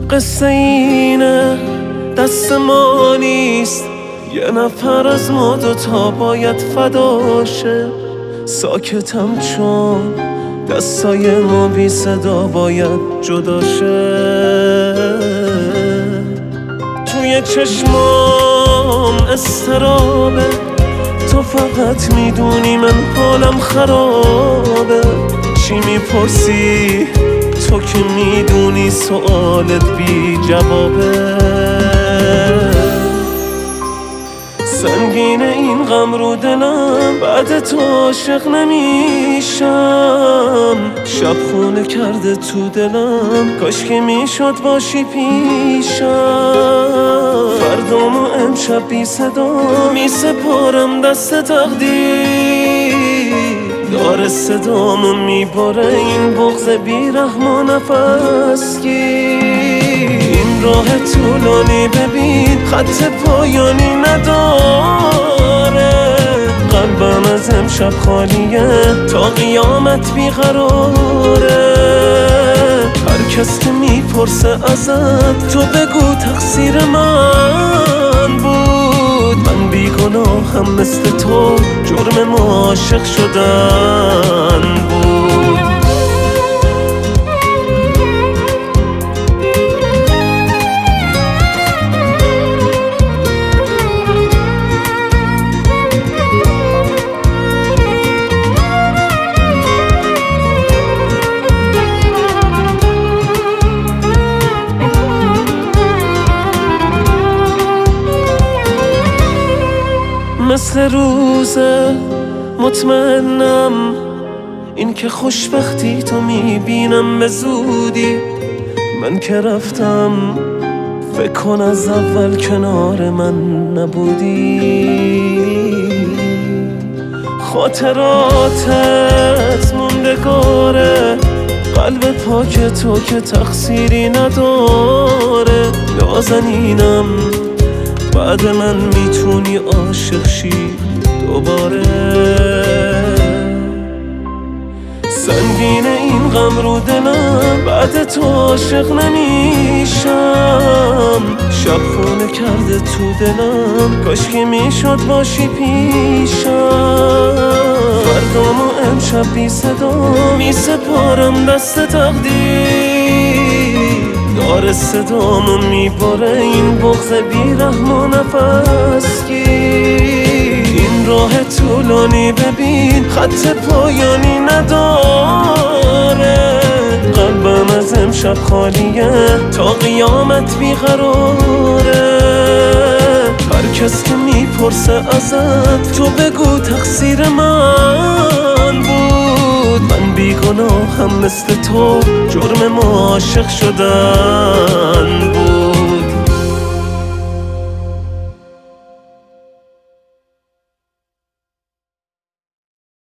قصه اینه دست ما نیست، یه نفر از ما دوتا باید فداشه. ساکتم چون دستای ما بی صدا باید جداشه. توی چشمام استرابه، تو فقط میدونی من حالم خرابه. چی میپرسی تو که میدونی سوالت بی جوابه. سنگین این غم رو دلم، بعد تو عاشق نمیشم. شب خونه کرده تو دلم، کاش که میشد باشی پیشم. فردامو امشب بی صدا میسپارم دست تقدیر. داره صدامو میبره این بغض بیرحم و نفس گیر. این راه طولانی ببین خط پایانی نداره. قلبم از امشب خالیه، تا قیامت بیقراره. هر کس که میپرسه ازت تو بگو تقصیر من بود. من بیگناهم مثل تو، جرم ما عاشق شدن بود. مثل روزه مطمئنم، این که خوشبختی تو میبینم به زودی. من که رفتم فکر کن از اول کنار من نبودی. خاطراتت موندگاره، قلب پاک تو که تقصیری نداره. نازنینم بعد من میتونی عاشق شی دوباره. سنگین این غم رو دلم، بعد تو عاشق نمیشم. شب خونه کرده تو دلم، کاش که میشد باشی پیشم. فردامو امشب بی صدا میسپارم دست تقدیر. داره صدامو میبره این بغض بیرحم و نفس گیر. این راه طولانی ببین خط پایانی نداره. قلبم از امشب خالیه، تا قیامت بیقراره. هر کس که میپرسه ازت تو بگو تقصیر من بود. من بیگناهم مثل تو، جرم ما عاشق شدن بود.